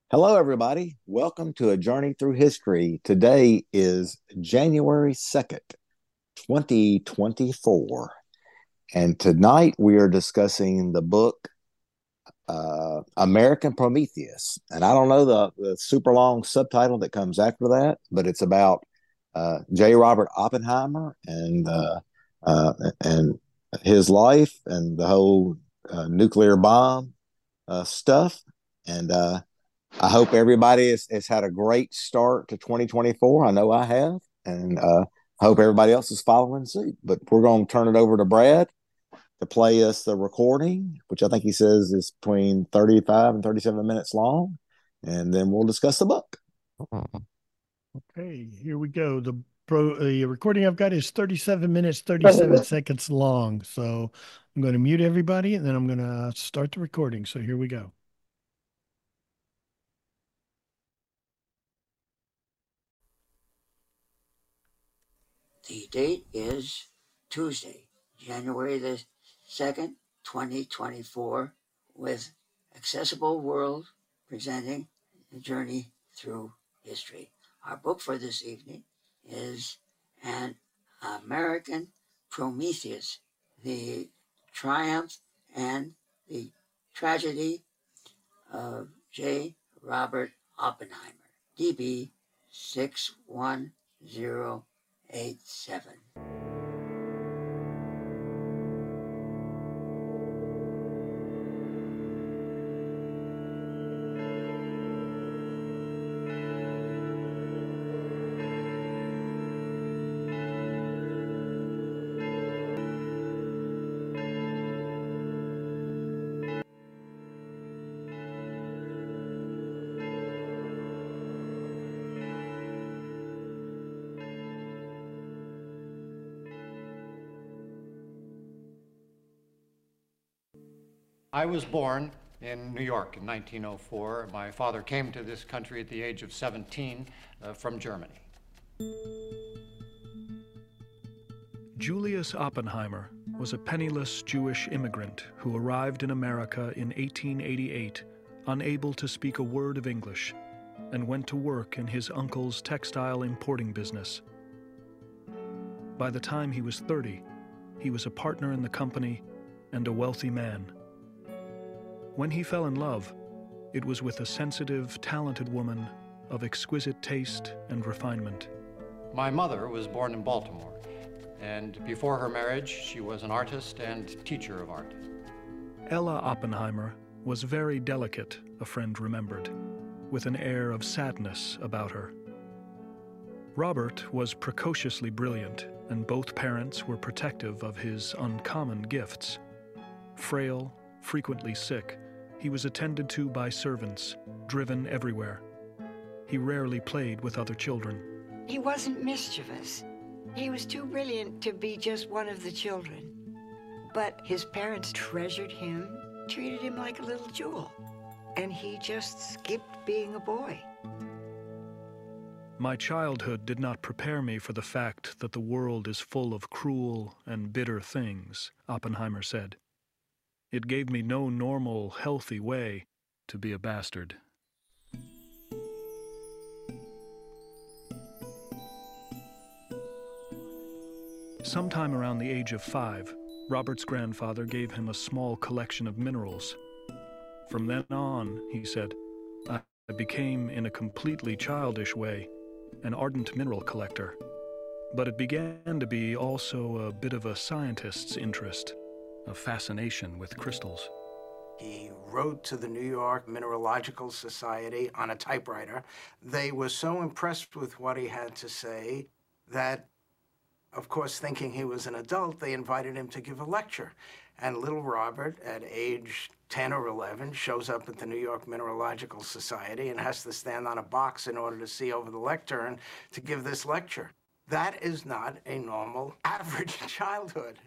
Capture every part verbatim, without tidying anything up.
Hello, everybody. Welcome to A Journey Through History. Today is January second, twenty twenty-four. And tonight we are discussing the book uh, American Prometheus. And I don't know the, the super long subtitle that comes after that, but it's about uh, J. Robert Oppenheimer and, uh, uh, and his life and the whole uh, nuclear bomb uh, stuff. And uh, I hope everybody has, has had a great start to twenty twenty-four. I know I have, and uh, I hope everybody else is following suit. But we're going to turn it over to Brad to play us the recording, which I think he says is between thirty-five and thirty-seven minutes long, and then we'll discuss the book. Okay, here we go. The pro the recording I've got is thirty-seven minutes, thirty-seven seconds long. So I'm going to mute everybody and then I'm going to start the recording. So here we go. The date is Tuesday, January the second, twenty twenty-four, with Accessible World presenting A Journey Through History. Our book for this evening is An American Prometheus, the triumph and the tragedy of J. Robert Oppenheimer, D B six one zero eight seven. I was born in New York in nineteen oh four. My father came to this country at the age of seventeen uh, from Germany. Julius Oppenheimer was a penniless Jewish immigrant who arrived in America in eighteen eighty-eight, unable to speak a word of English, and went to work in his uncle's textile importing business. By the time he was thirty, he was a partner in the company and a wealthy man. When he fell in love, it was with a sensitive, talented woman of exquisite taste and refinement. My mother was born in Baltimore, and before her marriage, she was an artist and teacher of art. Ella Oppenheimer was very delicate, a friend remembered, with an air of sadness about her. Robert was precociously brilliant, and both parents were protective of his uncommon gifts. Frail, frequently sick, he was attended to by servants, driven everywhere. He rarely played with other children. He wasn't mischievous. He was too brilliant to be just one of the children. But his parents treasured him, treated him like a little jewel, and he just skipped being a boy. My childhood did not prepare me for the fact that the world is full of cruel and bitter things, Oppenheimer said. It gave me no normal, healthy way to be a bastard. Sometime around the age of five, Robert's grandfather gave him a small collection of minerals. From then on, he said, I became, in a completely childish way, an ardent mineral collector. But it began to be also a bit of a scientist's interest, a fascination with crystals. He wrote to the New York Mineralogical Society on a typewriter. They were so impressed with what he had to say that, of course, thinking he was an adult, they invited him to give a lecture. And little Robert, at age ten or eleven, shows up at the New York Mineralogical Society and has to stand on a box in order to see over the lectern to give this lecture. That is not a normal, average childhood.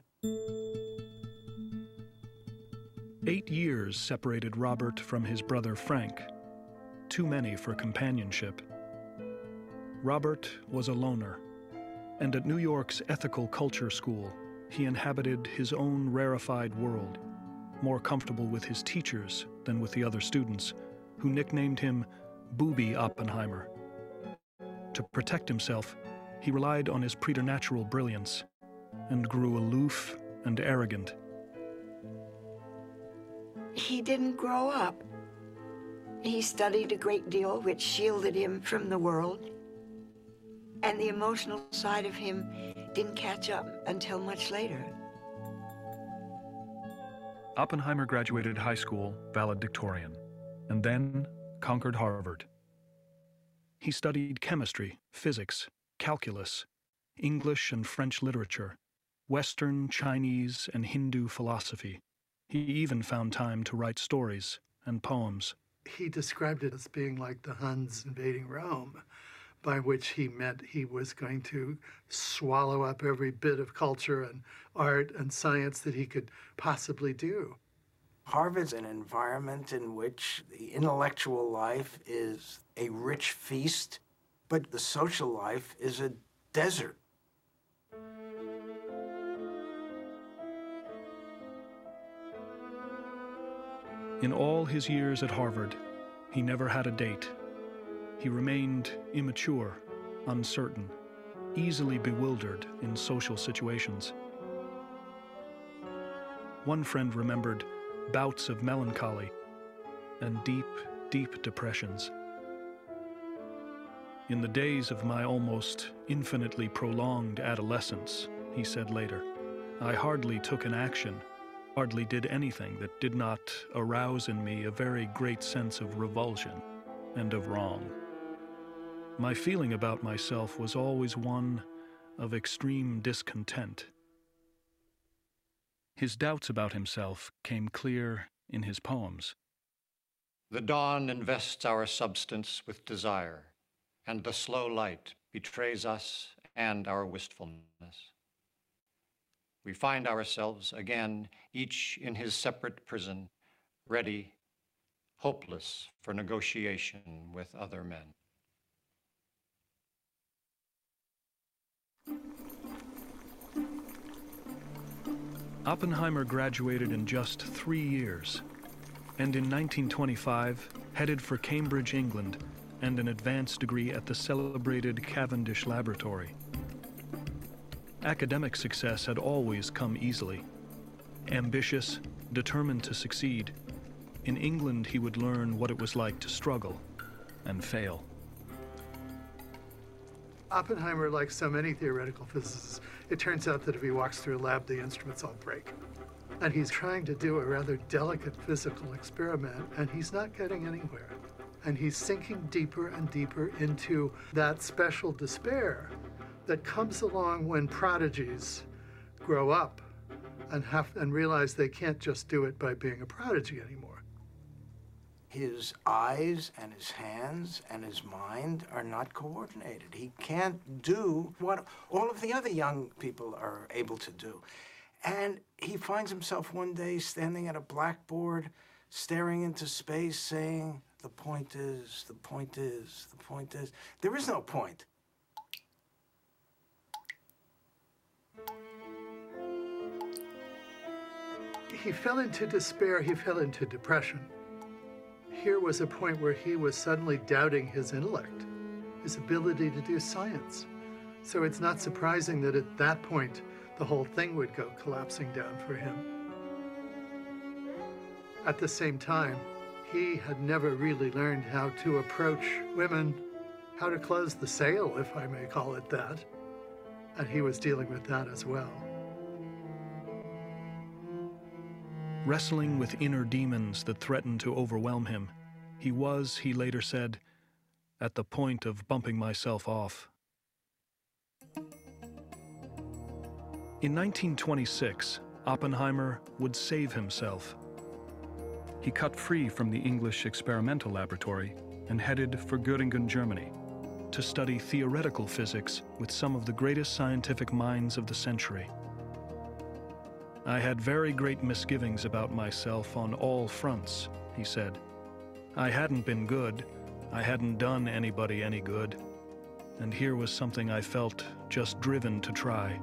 Eight years separated Robert from his brother Frank, too many for companionship. Robert was a loner, and at New York's Ethical Culture School, he inhabited his own rarefied world, more comfortable with his teachers than with the other students, who nicknamed him Booby Oppenheimer. To protect himself, he relied on his preternatural brilliance and grew aloof and arrogant. He didn't grow up. He studied a great deal, which shielded him from the world. And the emotional side of him didn't catch up until much later. Oppenheimer graduated high school valedictorian and then conquered Harvard. He studied chemistry, physics, calculus, English and French literature, Western, Chinese, and Hindu philosophy. He even found time to write stories and poems. He described it as being like the Huns invading Rome, by which he meant he was going to swallow up every bit of culture and art and science that he could possibly do. Harvard's an environment in which the intellectual life is a rich feast, but the social life is a desert. In all his years at Harvard, he never had a date. He remained immature, uncertain, easily bewildered in social situations. One friend remembered bouts of melancholy and deep, deep depressions. In the days of my almost infinitely prolonged adolescence, he said later, I hardly took an action, hardly did anything that did not arouse in me a very great sense of revulsion and of wrong. My feeling about myself was always one of extreme discontent. His doubts about himself came clear in his poems. The dawn invests our substance with desire, and the slow light betrays us and our wistfulness. We find ourselves again, each in his separate prison, ready, hopeless for negotiation with other men. Oppenheimer graduated in just three years, and in nineteen twenty-five headed for Cambridge, England, and an advanced degree at the celebrated Cavendish Laboratory. Academic success had always come easily. Ambitious, determined to succeed, in England he would learn what it was like to struggle and fail. Oppenheimer, like so many theoretical physicists, it turns out that if he walks through a lab, the instruments all break. And he's trying to do a rather delicate physical experiment, and he's not getting anywhere. And he's sinking deeper and deeper into that special despair that comes along when prodigies grow up and have and realize they can't just do it by being a prodigy anymore. His eyes and his hands and his mind are not coordinated. He can't do what all of the other young people are able to do. And he finds himself one day standing at a blackboard, staring into space, saying, the point is, the point is, the point is. There is no point. He fell into despair, he fell into depression. Here was a point where he was suddenly doubting his intellect, his ability to do science. So it's not surprising that at that point, the whole thing would go collapsing down for him. At the same time, he had never really learned how to approach women, how to close the sale, if I may call it that. And he was dealing with that as well. Wrestling with inner demons that threatened to overwhelm him, he was, he later said, at the point of bumping myself off. In nineteen twenty-six, Oppenheimer would save himself. He cut free from the English experimental laboratory and headed for Göttingen, Germany, to study theoretical physics with some of the greatest scientific minds of the century. I had very great misgivings about myself on all fronts, he said. I hadn't been good, I hadn't done anybody any good, and here was something I felt just driven to try.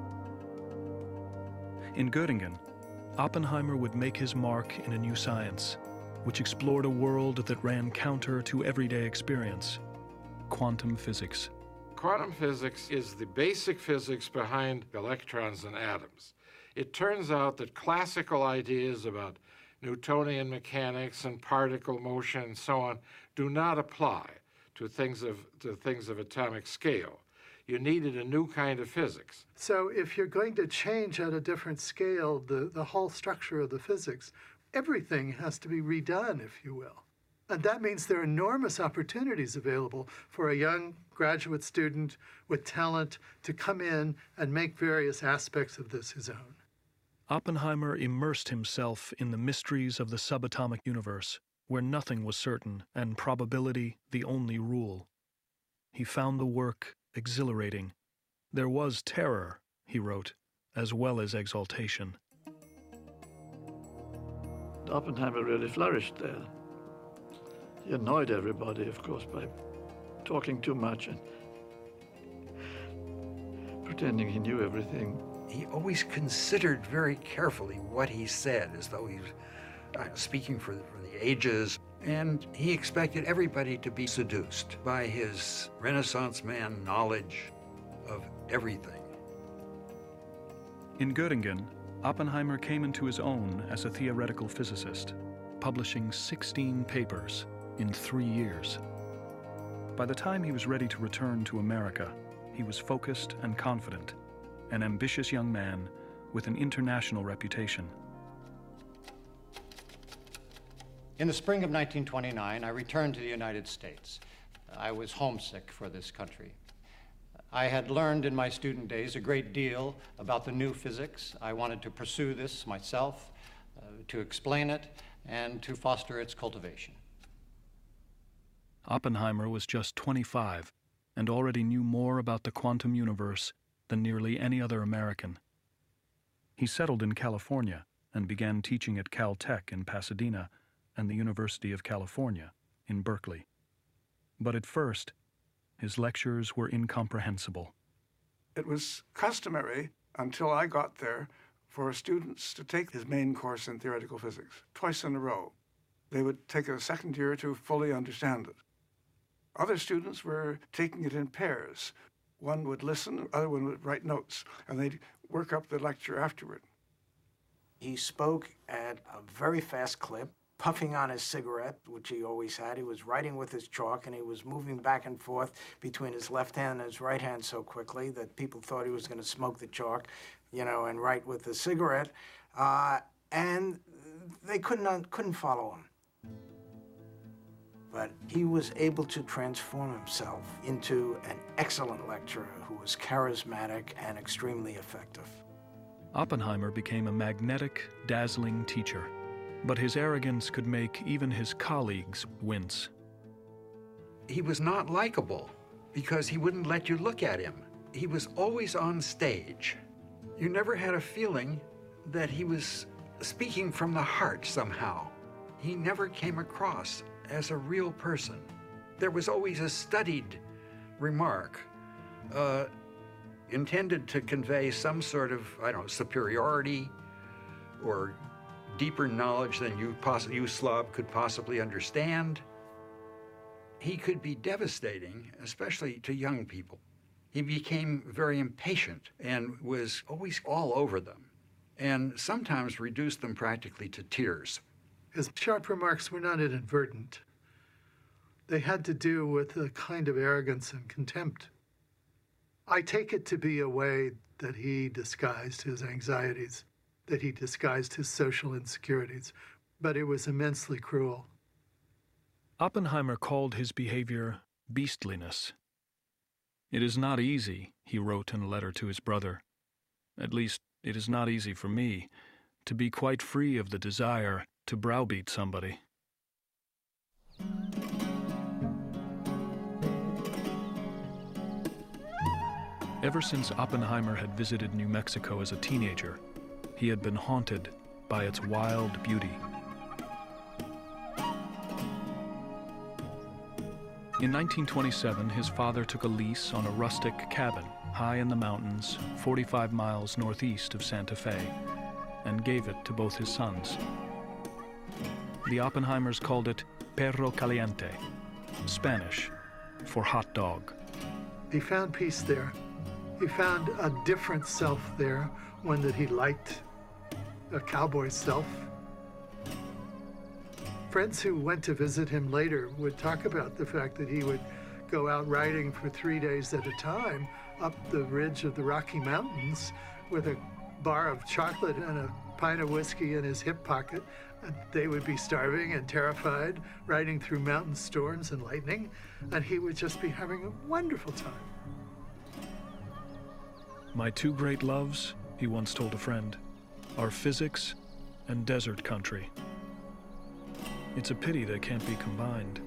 In Göttingen, Oppenheimer would make his mark in a new science, which explored a world that ran counter to everyday experience: quantum physics. Quantum physics is the basic physics behind electrons and atoms. It turns out that classical ideas about Newtonian mechanics and particle motion and so on do not apply to things of, to things of atomic scale. You needed a new kind of physics. So if you're going to change at a different scale the, the whole structure of the physics, everything has to be redone, if you will. And that means there are enormous opportunities available for a young graduate student with talent to come in and make various aspects of this his own. Oppenheimer immersed himself in the mysteries of the subatomic universe, where nothing was certain and probability the only rule. He found the work exhilarating. There was terror, he wrote, as well as exaltation. Oppenheimer really flourished there. He annoyed everybody, of course, by talking too much and pretending he knew everything. He always considered very carefully what he said, as though he was uh, speaking for, for the ages. And he expected everybody to be seduced by his Renaissance man knowledge of everything. In Göttingen, Oppenheimer came into his own as a theoretical physicist, publishing sixteen papers in three years. By the time he was ready to return to America, he was focused and confident, an ambitious young man with an international reputation. In the spring of nineteen twenty-nine, I returned to the United States. I was homesick for this country. I had learned in my student days a great deal about the new physics. I wanted to pursue this myself, uh, to explain it, and to foster its cultivation. Oppenheimer was just twenty-five and already knew more about the quantum universe than nearly any other American. He settled in California and began teaching at Caltech in Pasadena and the University of California in Berkeley. But at first, his lectures were incomprehensible. It was customary, until I got there, for students to take his main course in theoretical physics twice in a row. They would take a second year to fully understand it. Other students were taking it in pairs. One would listen, the other one would write notes, and they'd work up the lecture afterward. He spoke at a very fast clip, puffing on his cigarette, which he always had. He was writing with his chalk, and he was moving back and forth between his left hand and his right hand so quickly that people thought he was going to smoke the chalk, you know, and write with the cigarette. Uh, and they couldn't, couldn't follow him. But he was able to transform himself into an excellent lecturer who was charismatic and extremely effective. Oppenheimer became a magnetic, dazzling teacher, but his arrogance could make even his colleagues wince. He was not likable because he wouldn't let you look at him. He was always on stage. You never had a feeling that he was speaking from the heart somehow. He never came across as a real person. There was always a studied remark uh, intended to convey some sort of, I don't know, superiority or deeper knowledge than you, poss you Slav, could possibly understand. He could be devastating, especially to young people. He became very impatient and was always all over them, and sometimes reduced them practically to tears. His sharp remarks were not inadvertent. They had to do with a kind of arrogance and contempt. I take it to be a way that he disguised his anxieties, that he disguised his social insecurities, but it was immensely cruel. Oppenheimer called his behavior beastliness. "It is not easy," he wrote in a letter to his brother. "At least, it is not easy for me to be quite free of the desire to browbeat somebody." Ever since Oppenheimer had visited New Mexico as a teenager, he had been haunted by its wild beauty. In nineteen twenty-seven, his father took a lease on a rustic cabin high in the mountains, forty-five miles northeast of Santa Fe, and gave it to both his sons. The Oppenheimers called it perro caliente, Spanish for hot dog. He found peace there. He found a different self there, one that he liked, a cowboy self. Friends who went to visit him later would talk about the fact that he would go out riding for three days at a time up the ridge of the Rocky Mountains with a bar of chocolate and a pint of whiskey in his hip pocket. And they would be starving and terrified, riding through mountain storms and lightning, and he would just be having a wonderful time. My two great loves, he once told a friend, are physics and desert country. It's a pity they can't be combined.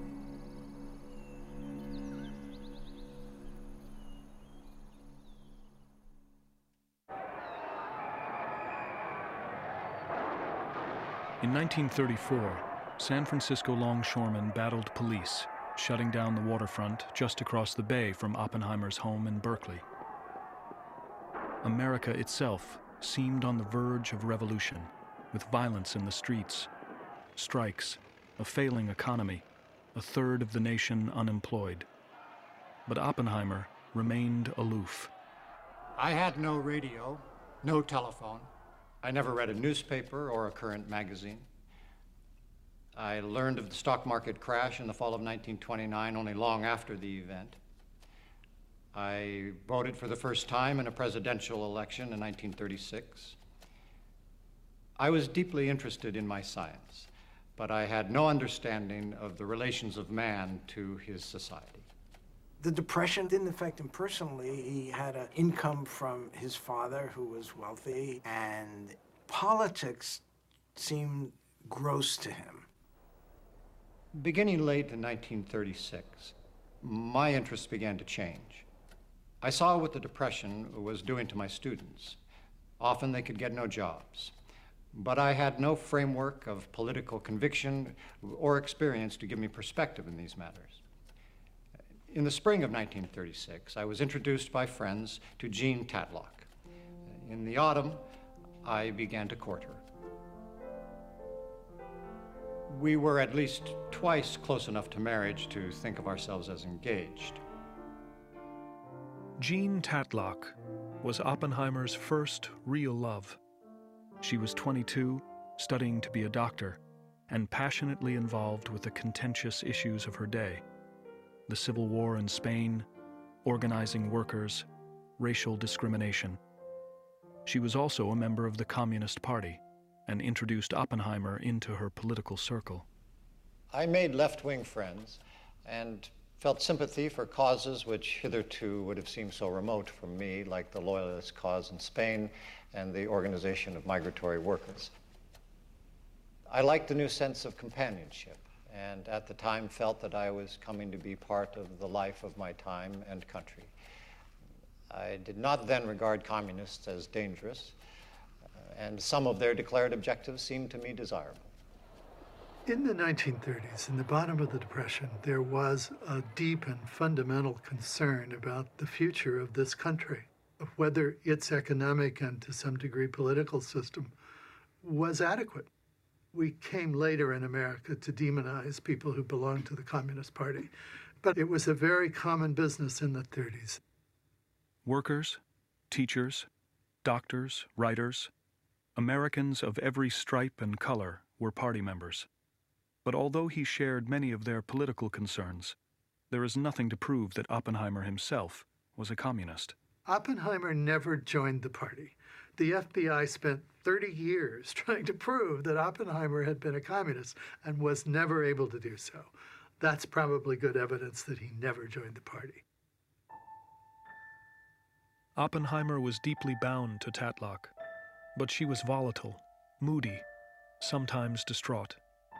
In nineteen thirty-four, San Francisco longshoremen battled police, shutting down the waterfront just across the bay from Oppenheimer's home in Berkeley. America itself seemed on the verge of revolution, with violence in the streets, strikes, a failing economy, a third of the nation unemployed. But Oppenheimer remained aloof. I had no radio, no telephone. I never read a newspaper or a current magazine. I learned of the stock market crash in the fall of nineteen twenty-nine only long after the event. I voted for the first time in a presidential election in nineteen thirty-six. I was deeply interested in my science, but I had no understanding of the relations of man to his society. The Depression didn't affect him personally. He had an income from his father, who was wealthy, and politics seemed gross to him. Beginning late in nineteen thirty-six, my interests began to change. I saw what the Depression was doing to my students. Often they could get no jobs. But I had no framework of political conviction or experience to give me perspective in these matters. In the spring of nineteen thirty-six, I was introduced by friends to Jean Tatlock. In the autumn, I began to court her. We were at least twice close enough to marriage to think of ourselves as engaged. Jean Tatlock was Oppenheimer's first real love. She was twenty-two, studying to be a doctor, and passionately involved with the contentious issues of her day: the Civil War in Spain, organizing workers, racial discrimination. She was also a member of the Communist Party and introduced Oppenheimer into her political circle. I made left-wing friends and felt sympathy for causes which hitherto would have seemed so remote from me, like the Loyalist cause in Spain and the organization of migratory workers. I liked the new sense of companionship, and at the time felt that I was coming to be part of the life of my time and country. I did not then regard communists as dangerous, and some of their declared objectives seemed to me desirable. In the nineteen thirties, in the bottom of the Depression, there was a deep and fundamental concern about the future of this country, of whether its economic and to some degree political system was adequate. We came later in America to demonize people who belonged to the Communist Party, but it was a very common business in the thirties. Workers, teachers, doctors, writers, Americans of every stripe and color were party members. But although he shared many of their political concerns, there is nothing to prove that Oppenheimer himself was a communist. Oppenheimer never joined the party. The F B I spent thirty years trying to prove that Oppenheimer had been a communist and was never able to do so. That's probably good evidence that he never joined the party. Oppenheimer was deeply bound to Tatlock, but she was volatile, moody, sometimes distraught.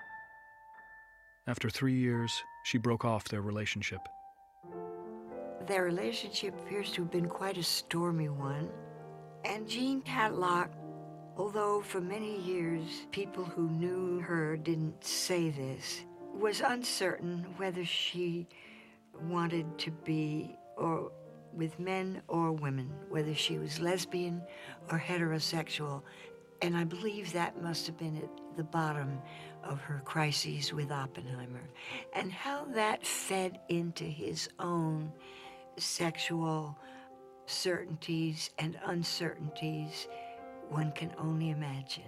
After three years, she broke off their relationship. Their relationship appears to have been quite a stormy one. And Jean Tatlock, although for many years people who knew her didn't say this, was uncertain whether she wanted to be or with men or women, whether she was lesbian or heterosexual. And I believe that must have been at the bottom of her crises with Oppenheimer, and how that fed into his own sexual certainties and uncertainties, one can only imagine.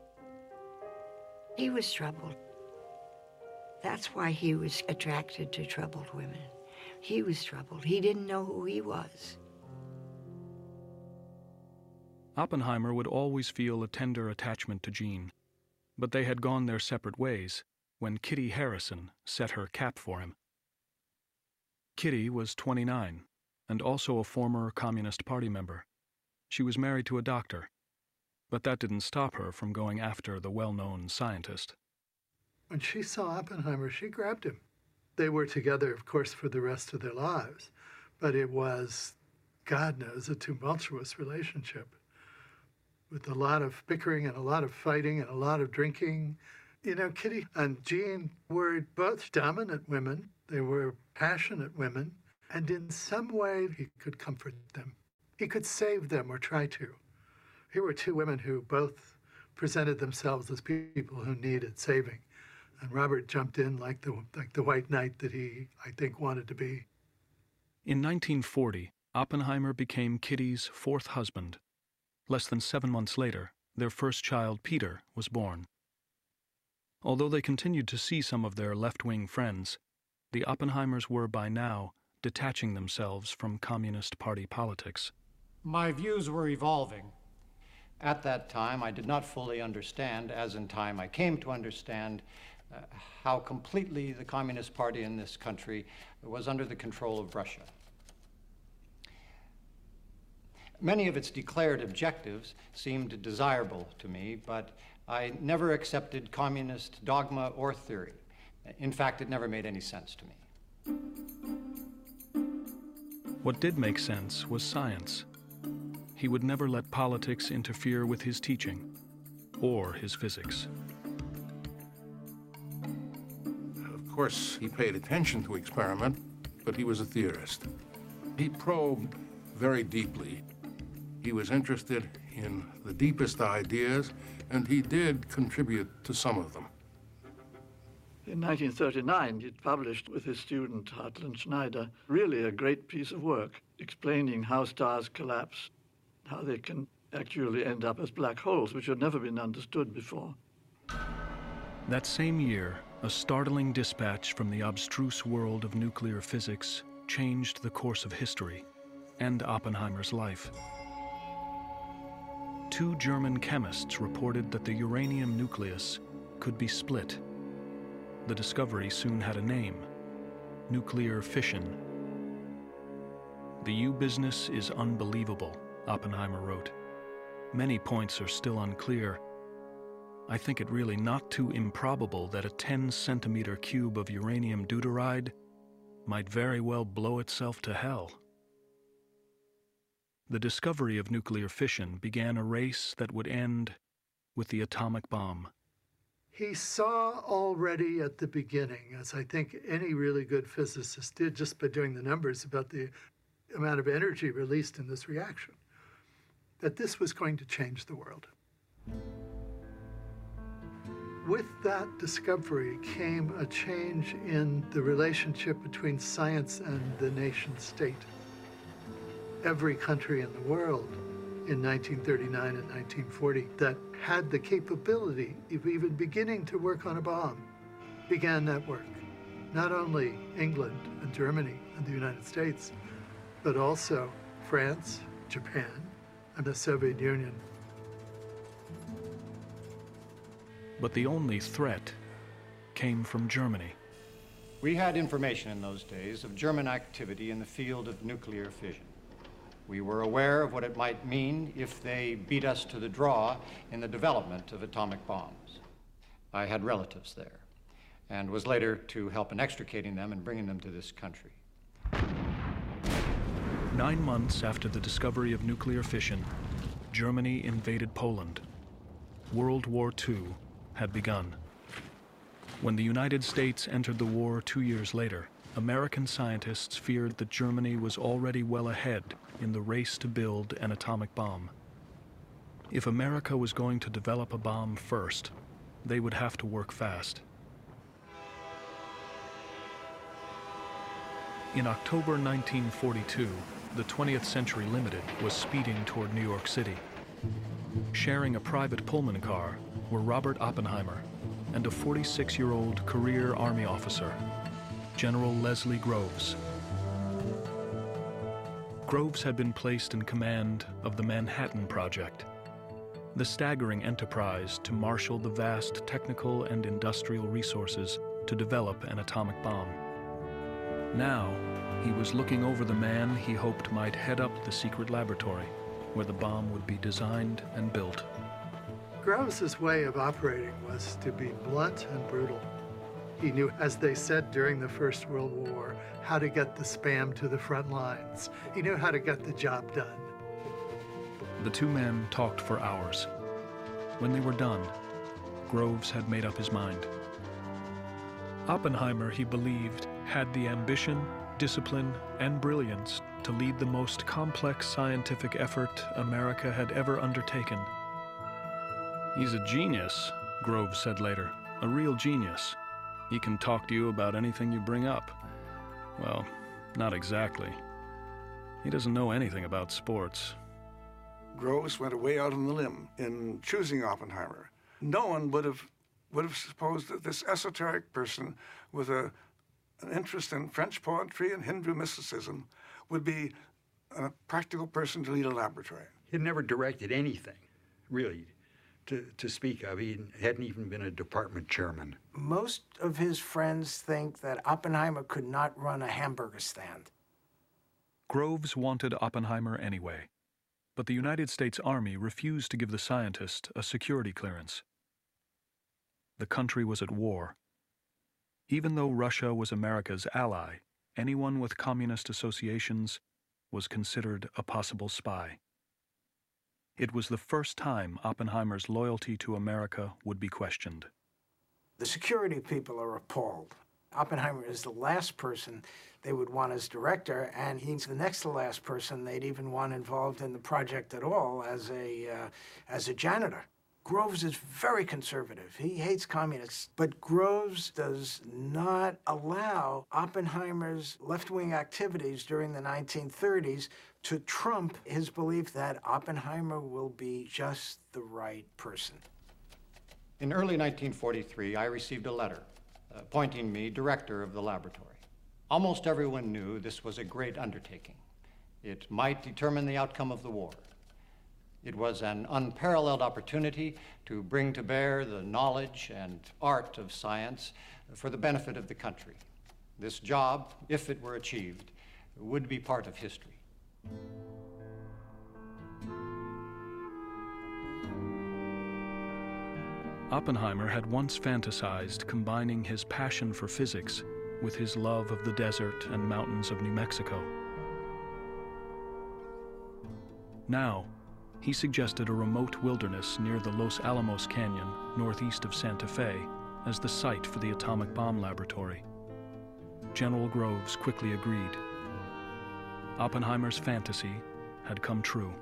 He was troubled. That's why he was attracted to troubled women. He was troubled. He didn't know who he was. Oppenheimer would always feel a tender attachment to Jean, but they had gone their separate ways when Kitty Harrison set her cap for him. Kitty was twenty-nine, and also a former Communist Party member. She was married to a doctor, but that didn't stop her from going after the well-known scientist. When she saw Oppenheimer, she grabbed him. They were together, of course, for the rest of their lives, but it was, God knows, a tumultuous relationship with a lot of bickering and a lot of fighting and a lot of drinking. You know, Kitty and Jean were both dominant women. They were passionate women, and in some way he could comfort them. He could save them or try to. Here were two women who both presented themselves as people who needed saving. And Robert jumped in like the, like the white knight that he, I think, wanted to be. In nineteen forty, Oppenheimer became Kitty's fourth husband. Less than seven months later, their first child, Peter, was born. Although they continued to see some of their left-wing friends, the Oppenheimers were by now detaching themselves from Communist Party politics. My views were evolving. At that time, I did not fully understand, as in time I came to understand, uh, how completely the Communist Party in this country was under the control of Russia. Many of its declared objectives seemed desirable to me, but I never accepted communist dogma or theory. In fact, it never made any sense to me. What did make sense was science. He would never let politics interfere with his teaching or his physics. Of course, he paid attention to experiment, but he was a theorist. He probed very deeply. He was interested in the deepest ideas, and he did contribute to some of them. In nineteen thirty-nine, he published with his student Hartland Schneider really a great piece of work explaining how stars collapse, how they can actually end up as black holes, which had never been understood before. That same year, a startling dispatch from the abstruse world of nuclear physics changed the course of history and Oppenheimer's life. Two German chemists reported that the uranium nucleus could be split. The discovery soon had a name: nuclear fission. The U business is unbelievable, Oppenheimer wrote. Many points are still unclear. I think it really not too improbable that a ten centimeter cube of uranium deuteride might very well blow itself to hell. The discovery of nuclear fission began a race that would end with the atomic bomb. He saw already at the beginning, as I think any really good physicist did just by doing the numbers about the amount of energy released in this reaction, that this was going to change the world. With that discovery came a change in the relationship between science and the nation state. Every country in the world in nineteen thirty-nine and nineteen forty that had the capability of even beginning to work on a bomb began that work. Not only England and Germany and the United States, but also France, Japan, and the Soviet Union. But the only threat came from Germany. We had information in those days of German activity in the field of nuclear fission. We were aware of what it might mean if they beat us to the draw in the development of atomic bombs. I had relatives there and was later to help in extricating them and bringing them to this country. Nine months after the discovery of nuclear fission, Germany invaded Poland. World War Two had begun. When the United States entered the war two years later, American scientists feared that Germany was already well ahead in the race to build an atomic bomb. If America was going to develop a bomb first, they would have to work fast. In October nineteen forty-two, the twentieth Century Limited was speeding toward New York City. Sharing a private Pullman car were Robert Oppenheimer and a forty-six-year-old career Army officer, General Leslie Groves. Groves had been placed in command of the Manhattan Project, the staggering enterprise to marshal the vast technical and industrial resources to develop an atomic bomb. Now, he was looking over the man he hoped might head up the secret laboratory where the bomb would be designed and built. Groves' way of operating was to be blunt and brutal. He knew, as they said during the First World War, how to get the spam to the front lines. He knew how to get the job done. The two men talked for hours. When they were done, Groves had made up his mind. Oppenheimer, he believed, had the ambition, discipline, and brilliance to lead the most complex scientific effort America had ever undertaken. "He's a genius," Groves said later, "a real genius. He can talk to you about anything you bring up." Well, not exactly. He doesn't know anything about sports. Groves went way out on the limb in choosing Oppenheimer. No one would have would have supposed that this esoteric person with a, an interest in French poetry and Hindu mysticism would be a practical person to lead a laboratory. He'd never directed anything, really, to, to speak of. He hadn't even been a department chairman. Most of his friends think that Oppenheimer could not run a hamburger stand. Groves wanted Oppenheimer anyway, but the United States Army refused to give the scientist a security clearance. The country was at war. Even though Russia was America's ally, anyone with communist associations was considered a possible spy. It was the first time Oppenheimer's loyalty to America would be questioned. The security people are appalled. Oppenheimer is the last person they would want as director, and he's the next to last person they'd even want involved in the project at all as a, uh, as a janitor. Groves is very conservative. He hates communists, but Groves does not allow Oppenheimer's left-wing activities during the nineteen thirties to trump his belief that Oppenheimer will be just the right person. In early nineteen forty-three, I received a letter appointing me director of the laboratory. Almost everyone knew this was a great undertaking. It might determine the outcome of the war. It was an unparalleled opportunity to bring to bear the knowledge and art of science for the benefit of the country. This job, if it were achieved, would be part of history. Oppenheimer had once fantasized combining his passion for physics with his love of the desert and mountains of New Mexico. Now, he suggested a remote wilderness near the Los Alamos Canyon, northeast of Santa Fe, as the site for the atomic bomb laboratory. General Groves quickly agreed. Oppenheimer's fantasy had come true.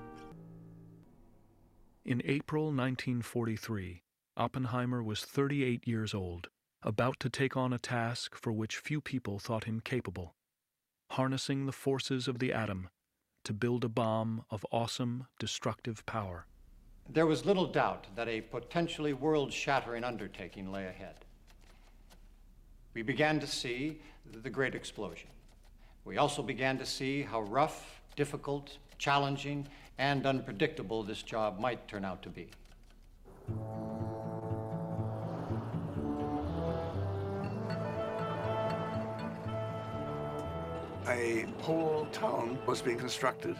In April nineteen forty-three, Oppenheimer was thirty-eight years old, about to take on a task for which few people thought him capable: harnessing the forces of the atom to build a bomb of awesome, destructive power. There was little doubt that a potentially world-shattering undertaking lay ahead. We began to see the great explosion. We also began to see how rough, difficult, challenging, and unpredictable this job might turn out to be. A whole town was being constructed,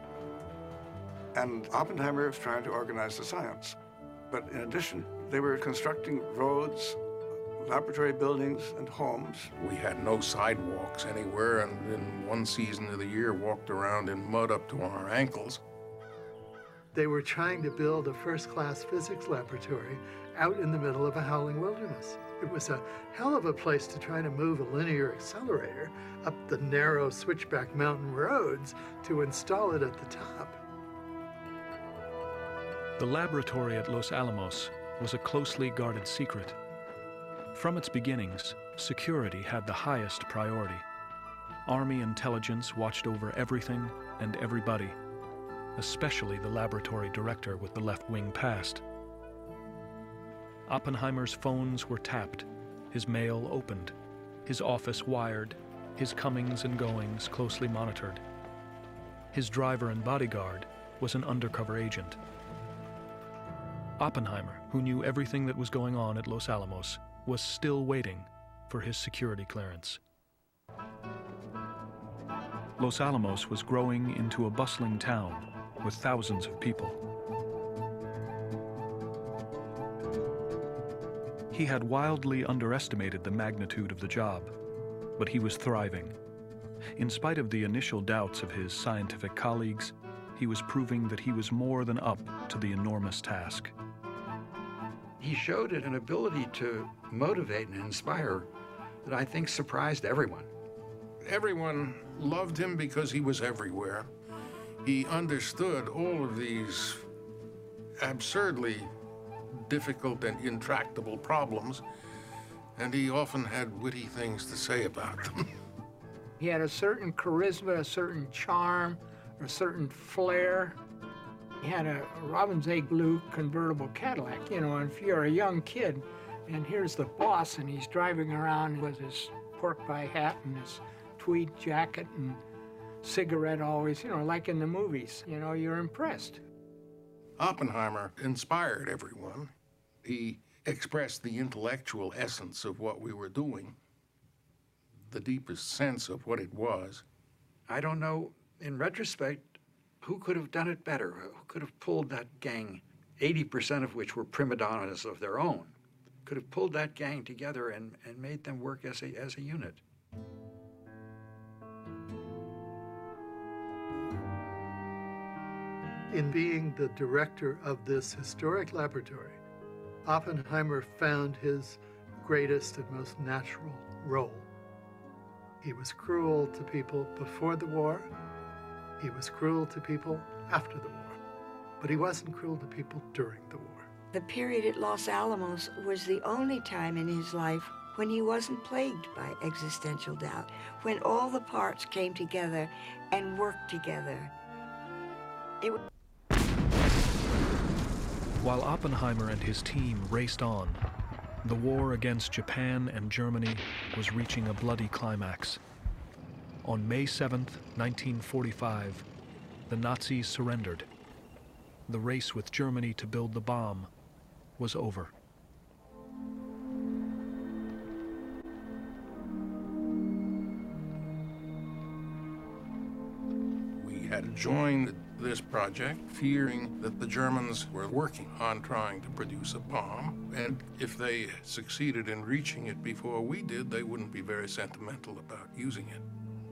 and Oppenheimer was trying to organize the science. But in addition, they were constructing roads, laboratory buildings, and homes. We had no sidewalks anywhere, and in one season of the year walked around in mud up to our ankles. They were trying to build a first-class physics laboratory out in the middle of a howling wilderness. It was a hell of a place to try to move a linear accelerator up the narrow switchback mountain roads to install it at the top. The laboratory at Los Alamos was a closely guarded secret. From its beginnings, security had the highest priority. Army intelligence watched over everything and everybody, especially the laboratory director with the left-wing past. Oppenheimer's phones were tapped, his mail opened, his office wired, his comings and goings closely monitored. His driver and bodyguard was an undercover agent. Oppenheimer, who knew everything that was going on at Los Alamos, was still waiting for his security clearance. Los Alamos was growing into a bustling town with thousands of people. He had wildly underestimated the magnitude of the job, but he was thriving. In spite of the initial doubts of his scientific colleagues, he was proving that he was more than up to the enormous task. He showed an ability to motivate and inspire that I think surprised everyone. Everyone loved him because he was everywhere. He understood all of these absurdly difficult and intractable problems, and he often had witty things to say about them. He had a certain charisma, a certain charm, a certain flair. He had a robin's egg blue convertible Cadillac, you know, and if you're a young kid, and here's the boss, and he's driving around with his pork pie hat and his tweed jacket and cigarette always, you know, like in the movies, you know, you're impressed. Oppenheimer inspired everyone. He expressed the intellectual essence of what we were doing, the deepest sense of what it was. I don't know, in retrospect, who could have done it better? Who could have pulled that gang, eighty percent of which were prima donnas of their own, could have pulled that gang together and, and made them work as a, as a unit. In being the director of this historic laboratory, Oppenheimer found his greatest and most natural role. He was cruel to people before the war. He was cruel to people after the war. But he wasn't cruel to people during the war. The period at Los Alamos was the only time in his life when he wasn't plagued by existential doubt, when all the parts came together and worked together. It While Oppenheimer and his team raced on, the war against Japan and Germany was reaching a bloody climax. On May seventh, nineteen forty-five, the Nazis surrendered. The race with Germany to build the bomb was over. We had joined this project fearing that the Germans were working on trying to produce a bomb, and if they succeeded in reaching it before we did, they wouldn't be very sentimental about using it.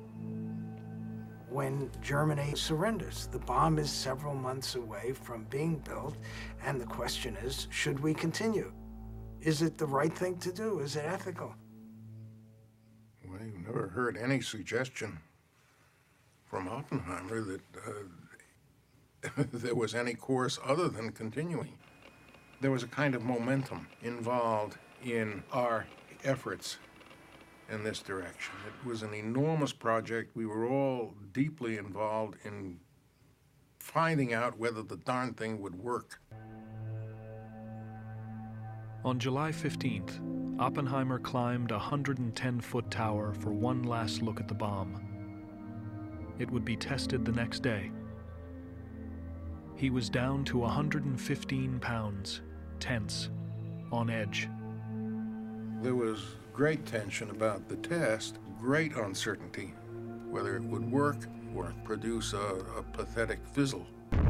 When Germany surrenders, the bomb is several months away from being built, and the question is, should we continue? Is it the right thing to do? Is it ethical? Well, you've never heard any suggestion from Oppenheimer that uh, there was any course other than continuing. There was a kind of momentum involved in our efforts in this direction. It was an enormous project. We were all deeply involved in finding out whether the darn thing would work. On July fifteenth, Oppenheimer climbed a one hundred ten foot tower for one last look at the bomb. It would be tested the next day. He was down to one hundred fifteen pounds, tense, on edge. There was great tension about the test, great uncertainty whether it would work or produce a, a pathetic fizzle.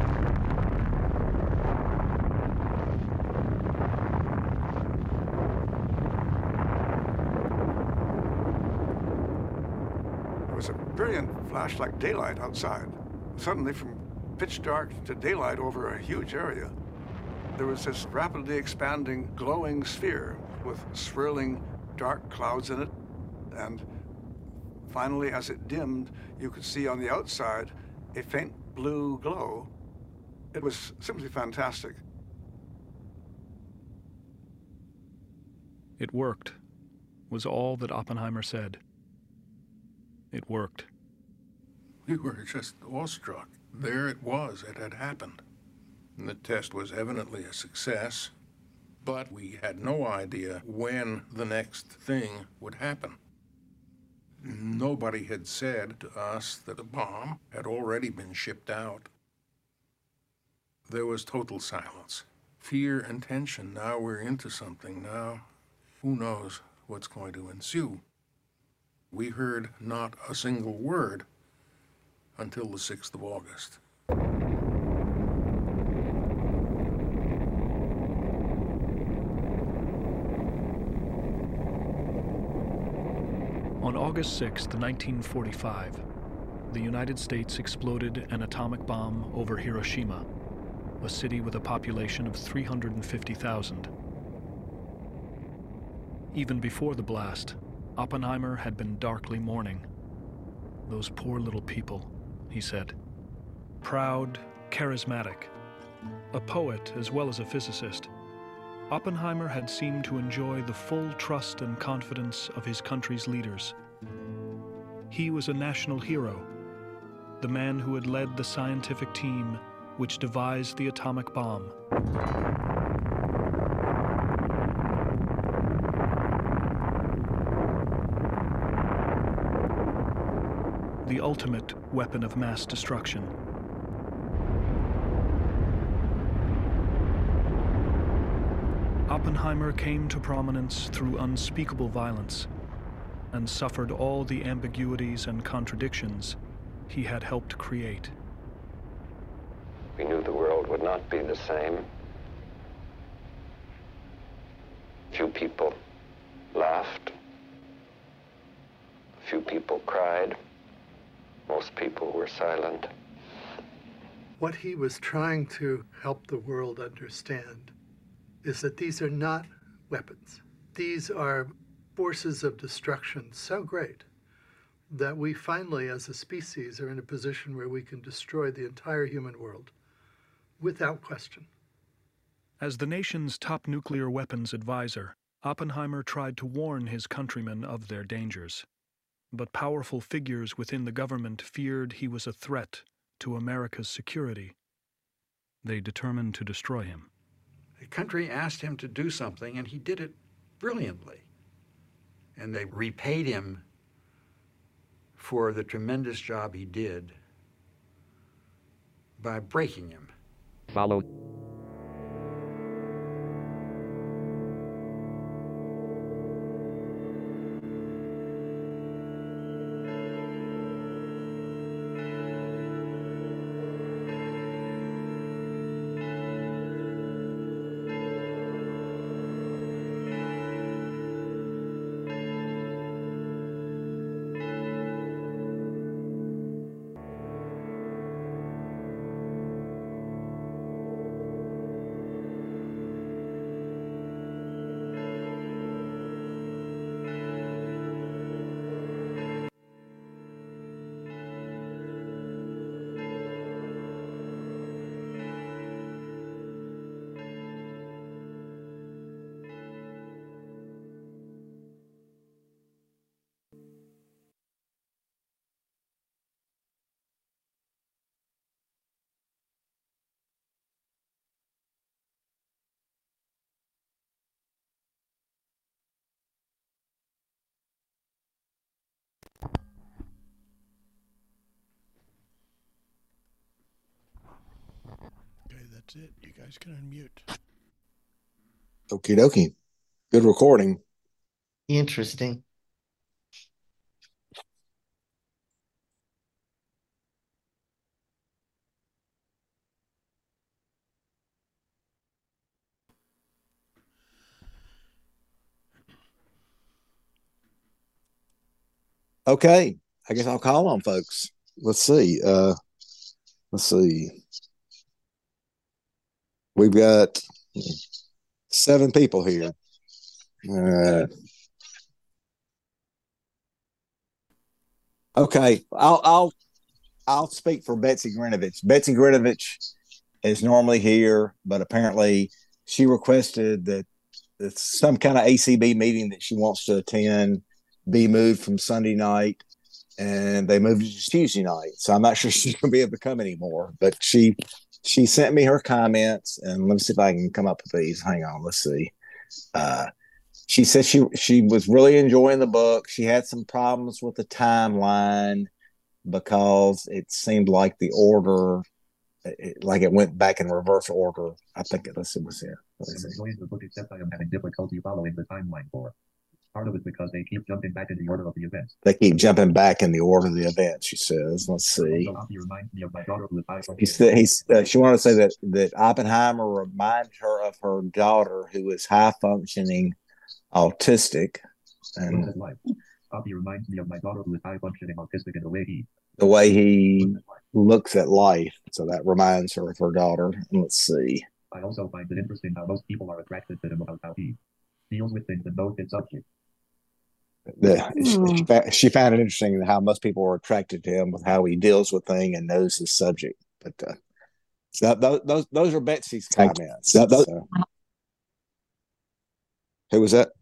It was a brilliant flash like daylight outside. Suddenly, from pitch dark to daylight over a huge area, there was this rapidly expanding, glowing sphere with swirling dark clouds in it. And finally, as it dimmed, you could see on the outside a faint blue glow. It was simply fantastic. It worked, was all that Oppenheimer said. It worked. We were just awestruck. There it was. It had happened. And the test was evidently a success, but we had no idea when the next thing would happen. Nobody had said to us that the bomb had already been shipped out. There was total silence. Fear and tension. Now we're into something. Now, who knows what's going to ensue? We heard not a single word until the sixth of August. On August sixth, nineteen forty-five, the United States exploded an atomic bomb over Hiroshima, a city with a population of three hundred fifty thousand. Even before the blast, Oppenheimer had been darkly mourning. Those poor little people, he said. Proud, charismatic, a poet as well as a physicist, Oppenheimer had seemed to enjoy the full trust and confidence of his country's leaders. He was a national hero, the man who had led the scientific team which devised the atomic bomb. The ultimate weapon of mass destruction. Oppenheimer came to prominence through unspeakable violence and suffered all the ambiguities and contradictions he had helped create. We knew the world would not be the same. Few people laughed. Few people cried. Most people were silent. What he was trying to help the world understand is that these are not weapons. These are forces of destruction so great that we finally, as a species, are in a position where we can destroy the entire human world without question. As the nation's top nuclear weapons advisor, Oppenheimer tried to warn his countrymen of their dangers. But powerful figures within the government feared he was a threat to America's security. They determined to destroy him. The country asked him to do something, and he did it brilliantly. And they repaid him for the tremendous job he did by breaking him. Follow. Okay, that's it. You guys can unmute. Okie dokie. Good recording. Interesting. Okay, I guess I'll call on folks. Let's see. Uh, let's see. We've got seven people here. Uh, okay, I'll I'll I'll speak for Betsy Grinovich. Betsy Grinovich is normally here, but apparently she requested that it's some kind of A C B meeting that she wants to attend be moved from Sunday night, and they moved it to Tuesday night. So I'm not sure she's going to be able to come anymore. But she she sent me her comments, and let me see if I can come up with these. Hang on, let's see. Uh, she said she she was really enjoying the book. She had some problems with the timeline because it seemed like the order, it, like it went back in reverse order. I think it, let's see what's here. Let's see. Enjoying the book, except I am having difficulty following the timeline for. Part of it because they keep jumping back in the order of the events. They keep jumping back in the order of the events, she says. Let's see. Also, reminds me of my daughter who is high He said he's. Uh, she wanted to say that that Oppenheimer reminds her of her daughter, who is high functioning autistic, and Poppy reminds me of my daughter who is high functioning autistic in the way he the way he looks at life. So that reminds her of her daughter. And let's see. I also find it interesting how most people are attracted to him about how he deals with things and knows his subject. The, she, she found it interesting how most people are attracted to him with how he deals with things and knows his subject. But uh, so those, those those are Betsy's comments. So, so. Who was that?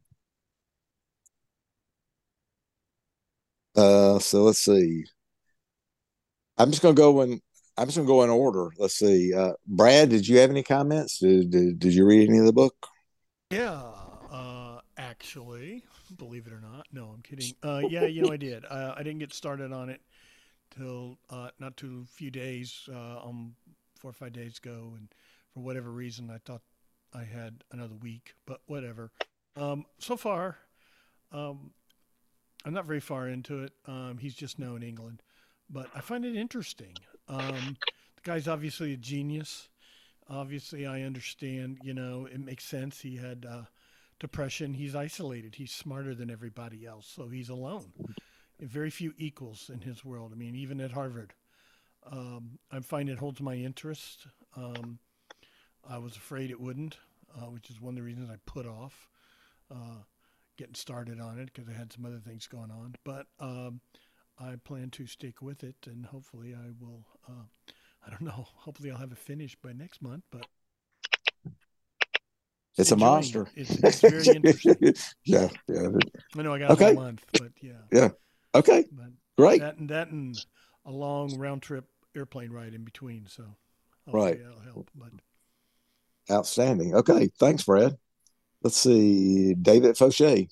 Uh, so let's see. I'm just gonna go in. I'm just gonna go in order. Let's see. Uh, Brad, did you have any comments? Did, did Did you read any of the book? Yeah, uh, actually, believe it or not. No, I'm kidding. Uh, yeah, you know I did. Uh, I didn't get started on it till uh, not too few days, uh, um, four or five days ago, and for whatever reason, I thought I had another week, but whatever. Um, so far, um, I'm not very far into it. Um, he's just now in England, but I find it interesting. Um, the guy's obviously a genius. Obviously, I understand, you know, it makes sense. He had uh, depression. He's isolated. He's smarter than everybody else, so he's alone. Very few equals in his world. I mean, even at Harvard. Um, I find it holds my interest. Um, I was afraid it wouldn't, uh, which is one of the reasons I put off uh, getting started on it because I had some other things going on. But um, I plan to stick with it, and hopefully I will... Uh, I don't know. Hopefully, I'll have it finished by next month. But it's a monster. It. It's, it's very interesting. yeah, yeah. I know I got okay. a month, but yeah. Yeah. Okay. But great. That and that and a long round trip airplane ride in between. So right, that'll help. But outstanding. Okay, thanks, Brad. Let's see, David Fauché.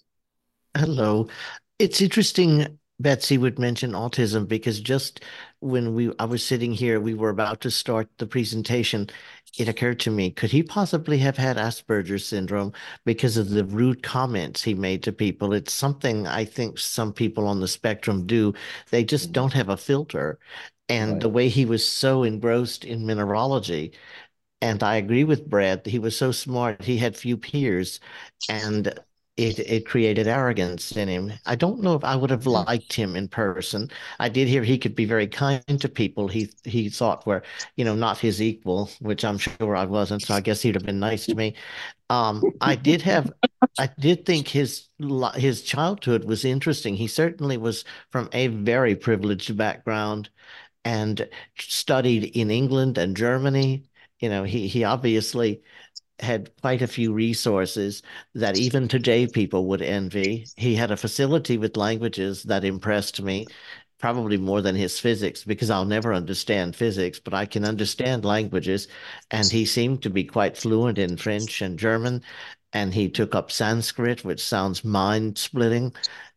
Hello. It's interesting Betsy would mention autism because just when we I was sitting here, we were about to start the presentation, it occurred to me, could he possibly have had Asperger's syndrome because of the rude comments he made to people? It's something I think some people on the spectrum do. They just don't have a filter. And right. the way he was so engrossed in mineralogy, and I agree with Brad, he was so smart, he had few peers, and It it created arrogance in him. I don't know if I would have liked him in person. I did hear he could be very kind to people he he thought were, you know, not his equal, which I'm sure I wasn't. So I guess he'd have been nice to me. Um, I did have, I did think his his childhood was interesting. He certainly was from a very privileged background and studied in England and Germany. You know, he he obviously had quite a few resources that even today people would envy. He had a facility with languages that impressed me, probably more than his physics, because I'll never understand physics, but I can understand languages. And he seemed to be quite fluent in French and German, and he took up Sanskrit, which sounds mind-splitting.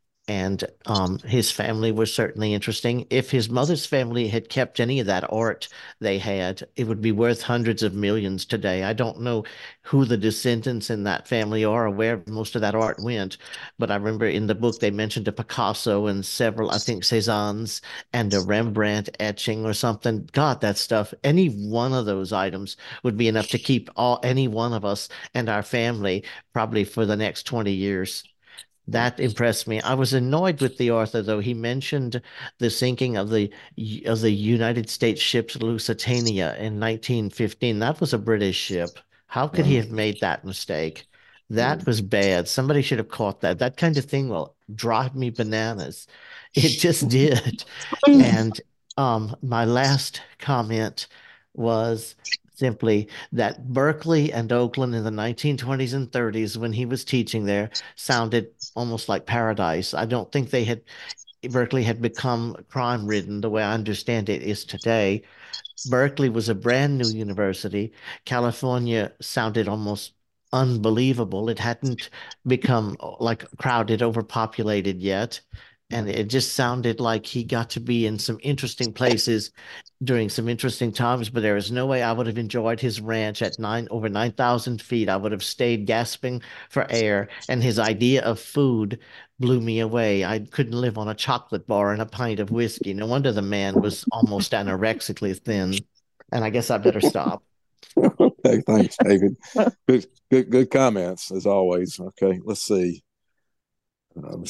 And um, his family was certainly interesting. If his mother's family had kept any of that art they had, it would be worth hundreds of millions today. I don't know who the descendants in that family are or where most of that art went, but I remember in the book they mentioned a Picasso and several, I think, Cézannes and a Rembrandt etching or something. God, that stuff, any one of those items would be enough to keep all any one of us and our family probably for the next twenty years. That impressed me. I was annoyed with the author, though. He mentioned the sinking of the of the United States ship Lusitania in nineteen fifteen. That was a British ship. How could he have made that mistake? That was bad. Somebody should have caught that. That kind of thing will drive me bananas. It just did. And um, my last comment was simply that Berkeley and Oakland in the nineteen twenties and thirties, when he was teaching there, sounded almost like paradise. I don't think they had, Berkeley had become crime ridden the way I understand it is today. Berkeley was a brand new university. California sounded almost unbelievable. It hadn't become like crowded, overpopulated yet. And it just sounded like he got to be in some interesting places during some interesting times, but there is no way I would have enjoyed his ranch at nine over nine thousand feet. I would have stayed gasping for air, and his idea of food blew me away. I couldn't live on a chocolate bar and a pint of whiskey. No wonder the man was almost anorexically thin. And I guess I better stop. Okay, thanks, David. Good, good, good comments as always. Okay, let's see. Um,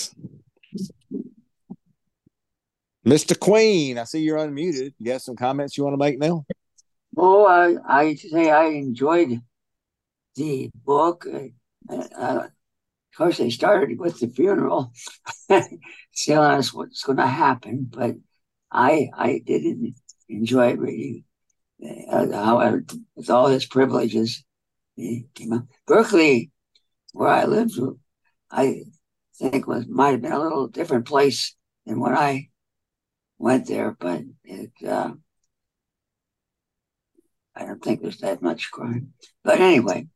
Mister Queen, I see you're unmuted. You got some comments you want to make now? Oh, I, I say I enjoyed the book. Uh, uh, of course, they started with the funeral, telling us what's going to happen, but I I did enjoy reading uh, how, with all his privileges, he came out. Berkeley, where I lived, I think was might have been a little different place than when I went there, but it uh, I don't think there's that much crime. But anyway,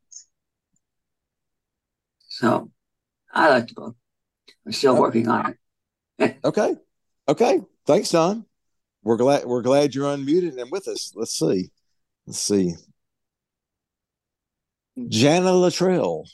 so I like the book. We're still working on it. Okay. Okay. Thanks, Don. We're glad we're glad you're unmuted and with us. Let's see. Let's see. Jana Luttrell.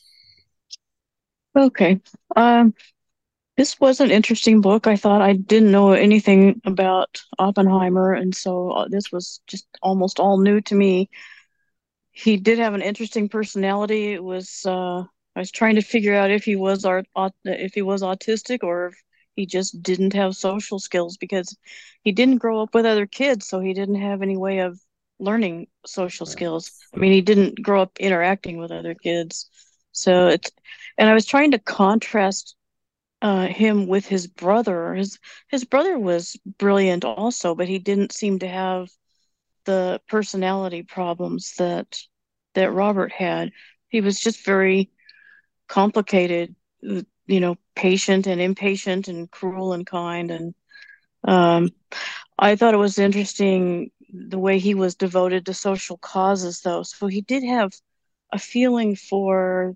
Okay. Um, this was an interesting book. I thought I didn't know anything about Oppenheimer, and so uh, this was just almost all new to me. He did have an interesting personality. It was uh, I was trying to figure out if he was art, if he was autistic or if he just didn't have social skills, because he didn't grow up with other kids, so he didn't have any way of learning social skills. I mean, he didn't grow up interacting with other kids. So it's, and I was trying to contrast uh, him with his brother. His his brother was brilliant also, but he didn't seem to have the personality problems that that Robert had. He was just very complicated, you know, patient and impatient and cruel and kind. And um, I thought it was interesting the way he was devoted to social causes, though. So he did have a feeling for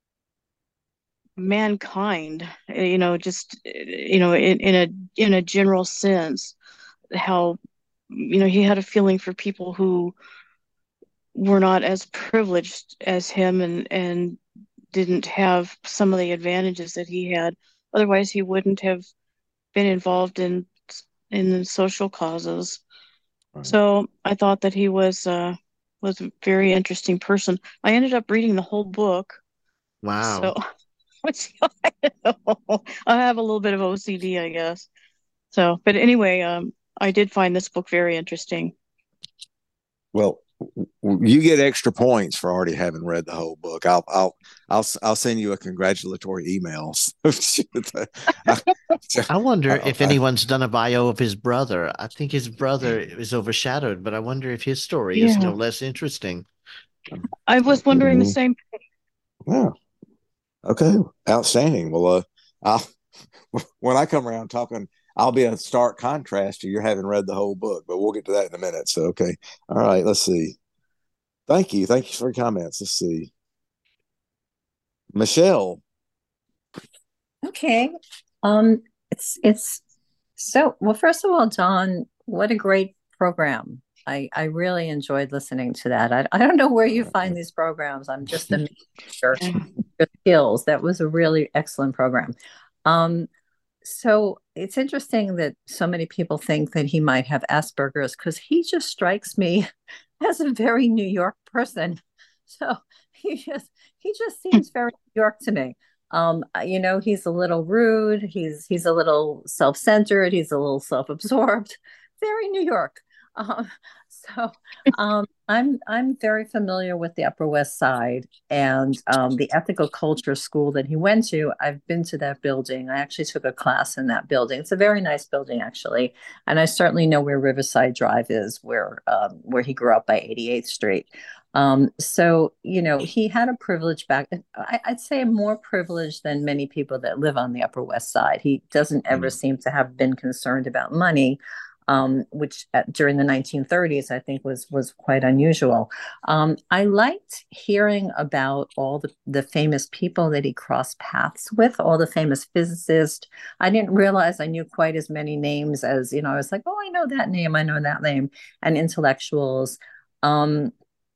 mankind, you know, just, you know, in, in a in a general sense, how, you know, he had a feeling for people who were not as privileged as him and and didn't have some of the advantages that he had. Otherwise, he wouldn't have been involved in in the social causes. Right. So I thought that he was uh, was a very interesting person. I ended up reading the whole book. Wow. So which I, I have a little bit of O C D, I guess. So, but anyway, um, I did find this book very interesting. Well, you get extra points for already having read the whole book. I'll I'll I'll I'll send you a congratulatory email. I wonder if anyone's done a bio of his brother. I think his brother is overshadowed, but I wonder if his story yeah. is no less interesting. I was wondering the same thing. Yeah. Okay. Outstanding. Well, uh, I'll when I come around talking, I'll be a stark contrast to you having read the whole book, but we'll get to that in a minute. So, okay. All right. Let's see. Thank you. Thank you for your comments. Let's see. Michelle. Okay. Um, it's, it's so, well, first of all, Don, what a great program. I, I really enjoyed listening to that. I, I don't know where you find these programs. I'm just amazed at your skills. That was a really excellent program. Um, So it's interesting that so many people think that he might have Asperger's, because he just strikes me as a very New York person. So he just he just seems very New York to me. Um, you know, he's a little rude. He's he's a little self-centered. He's a little self-absorbed. Very New York. Um, so um, I'm I'm very familiar with the Upper West Side and um, the ethical culture school that he went to. I've been to that building. I actually took a class in that building. It's a very nice building, actually, and I certainly know where Riverside Drive is, where um, where he grew up by eighty-eighth Street. Um, so you know, he had a privilege back. I, I'd say more privilege than many people that live on the Upper West Side. He doesn't ever seem to have been concerned about money, um, which at, during the nineteen thirties, I think was was quite unusual. Um, I liked hearing about all the, the famous people that he crossed paths with, all the famous physicists. I didn't realize I knew quite as many names as, you know, I was like, oh, I know that name, I know that name, and intellectuals. Um,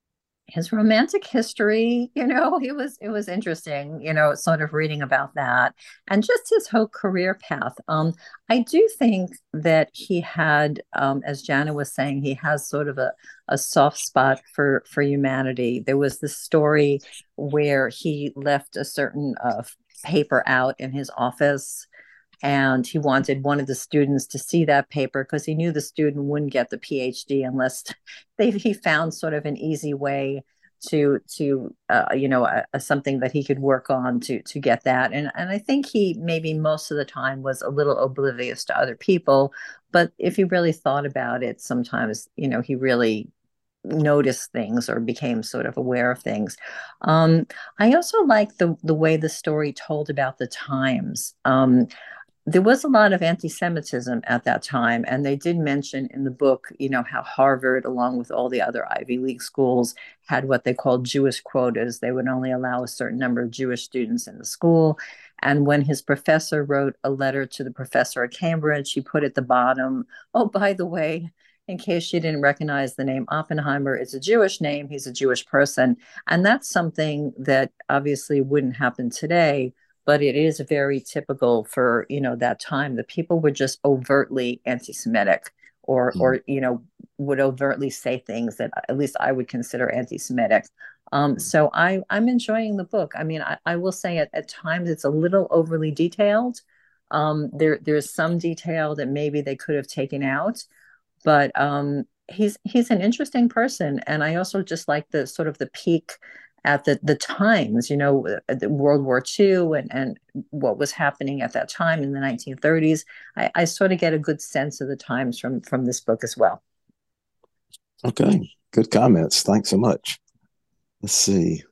his romantic history, you know, it was it was interesting, you know, sort of reading about that and just his whole career path. Um, I do think that he had, um, as Jana was saying, he has sort of a, a soft spot for for humanity. There was this story where he left a certain uh, paper out in his office, and he wanted one of the students to see that paper because he knew the student wouldn't get the PhD unless they, he found sort of an easy way to to uh, you know a, a something that he could work on to to get that. And and I think he maybe most of the time was a little oblivious to other people, but if you really thought about it, sometimes you know he really noticed things or became sort of aware of things. Um, I also like the the way the story told about the times. Um, there was a lot of anti-Semitism at that time, and they did mention in the book, you know, how Harvard, along with all the other Ivy League schools, had what they called Jewish quotas. They would only allow a certain number of Jewish students in the school. And when his professor wrote a letter to the professor at Cambridge, he put at the bottom, oh, by the way, in case you didn't recognize the name Oppenheimer, it's a Jewish name. He's a Jewish person. And that's something that obviously wouldn't happen today, but it is very typical for, you know, that time. The people were just overtly anti-Semitic, or, mm. or, you know, would overtly say things that at least I would consider anti-Semitic. Um, so I, I'm enjoying the book. I mean, I, I will say at, at times it's a little overly detailed. Um, there, there's some detail that maybe they could have taken out, but um, he's, he's an interesting person. And I also just like the sort of the peak at the, the times, you know, World War Two and, and what was happening at that time in the nineteen thirties. I, I sort of get a good sense of the times from, from this book as well. Okay, good comments. Thanks so much. Let's see.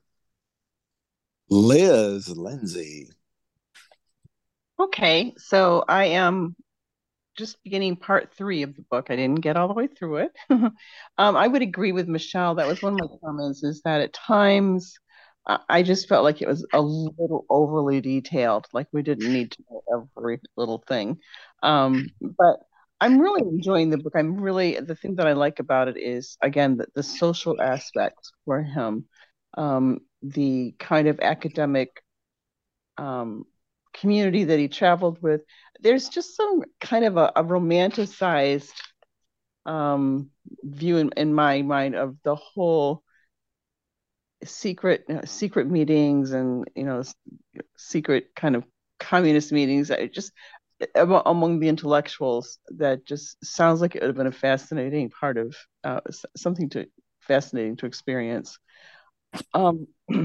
Liz Lindsay. Okay, so I am just beginning part three of the book. I didn't get all the way through it. um, I would agree with Michelle. That was one of my comments, is that at times uh, I just felt like it was a little overly detailed, like we didn't need to know every little thing. Um, but I'm really enjoying the book. I'm really, the thing that I like about it is, again, the, the social aspect for him, um, the kind of academic um, community that he traveled with. There's just some kind of a, a romanticized um, view in, in my mind of the whole secret you know, secret meetings and you know secret kind of communist meetings. I just among the intellectuals, that just sounds like it would have been a fascinating part of uh, something to fascinating to experience. Um,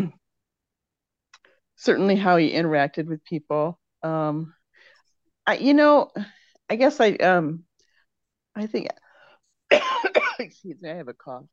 certainly how he interacted with people. Um, I, you know, I guess I, um, I think, excuse me, I have a cough.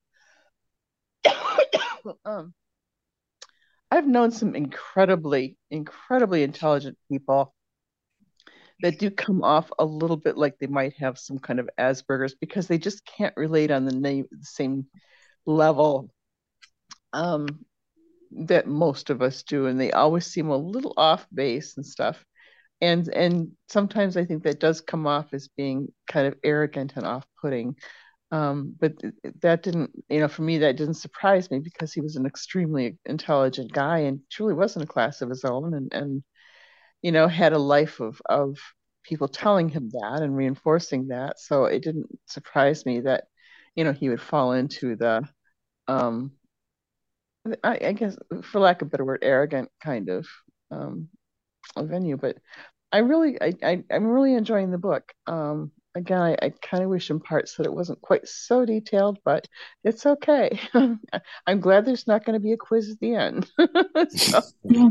um, I've known some incredibly, incredibly intelligent people that do come off a little bit like they might have some kind of Asperger's, because they just can't relate on the, name, the same level um, that most of us do, and they always seem a little off base and stuff. And and sometimes I think that does come off as being kind of arrogant and off-putting. Um, but that didn't, you know, for me, that didn't surprise me, because he was an extremely intelligent guy and truly was in a class of his own, and, and you know, had a life of, of people telling him that and reinforcing that. So it didn't surprise me that, you know, he would fall into the, um, I, I guess, for lack of a better word, arrogant kind of um, venue. But I really, I, I, I'm really enjoying the book. Um, again, I, I kind of wish in parts that it wasn't quite so detailed, but it's okay. I'm glad there's not going to be a quiz at the end. So,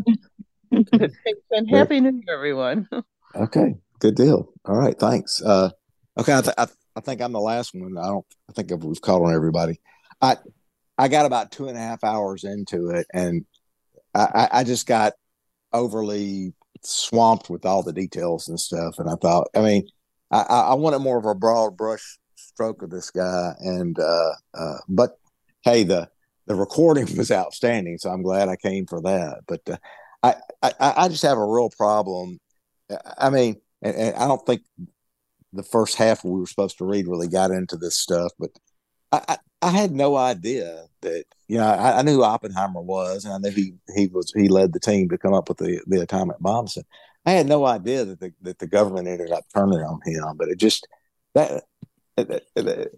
and happy New Year, everyone. Okay, good deal. All right, thanks. Uh, okay, I, th- I, th- I think I'm the last one. I don't. I think we've called on everybody. I I got about two and a half hours into it, and I, I just got overly swamped with all the details and stuff. And I thought, I mean, I, I wanted more of a broad brush stroke of this guy, and uh, uh, but hey, the the recording was outstanding, so I'm glad I came for that. But uh, I, I I just have a real problem. I mean, and, and I don't think the first half we were supposed to read really got into this stuff, but I, I, I had no idea that, you know, I, I knew who Oppenheimer was, and I knew he he was he led the team to come up with the, the atomic bomb. So I had no idea that the that the government ended up turning on him. But it just that it, it,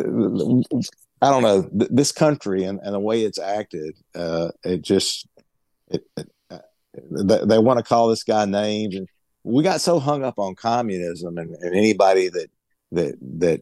it, I don't know, this country and, and the way it's acted, uh, it just it, it, they, they want to call this guy names, and we got so hung up on communism and, and anybody that that that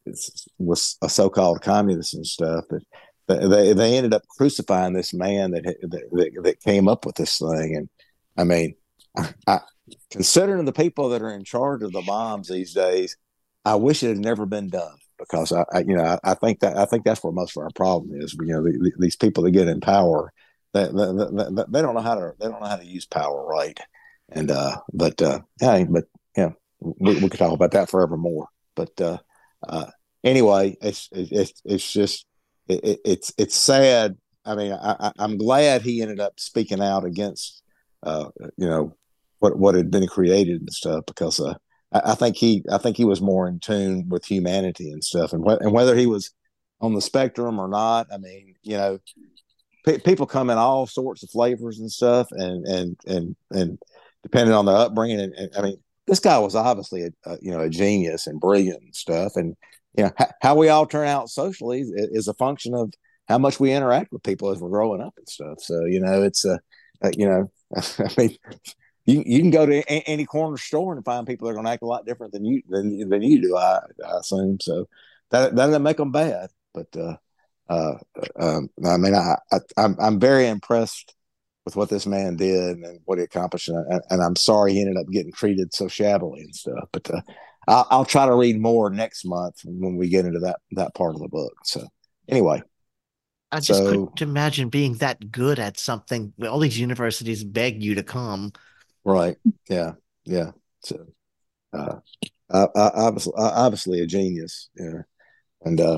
was a so-called communist and stuff that they they ended up crucifying this man that that, that came up with this thing. And I mean, I, I, considering the people that are in charge of the bombs these days, I wish it had never been done, because I, I you know I, I think that I think that's where most of our problem is. You know, the, the, these people that get in power, they, they, they, they don't know how to they don't know how to use power right. And uh, but uh, yeah, but yeah, we, we could talk about that forevermore. But uh, uh, anyway, it's it's it's just it, it's it's sad. I mean, I, I'm glad he ended up speaking out against uh, you know what what had been created and stuff, because uh, I, I think he I think he was more in tune with humanity and stuff, and wh- and whether he was on the spectrum or not. I mean, you know, pe- people come in all sorts of flavors and stuff, and and and and depending on their upbringing. And, and I mean, this guy was obviously a, a you know a genius and brilliant and stuff. And you know ha- how we all turn out socially is, is a function of how much we interact with people as we're growing up and stuff. So you know, it's a uh, uh, you know, I mean, you you can go to a- any corner store and find people that are going to act a lot different than you than than you do. I, I assume so. That that doesn't make them bad, but uh, uh, um, I mean, I, I I'm I'm very impressed with what this man did and what he accomplished. And, and I'm sorry he ended up getting treated so shabbily and stuff. But uh, I'll, I'll try to read more next month when we get into that that part of the book. So anyway, I just so couldn't imagine being that good at something. All these universities beg you to come. right, yeah, yeah. So uh, I, I, obviously, obviously a genius, yeah. And uh,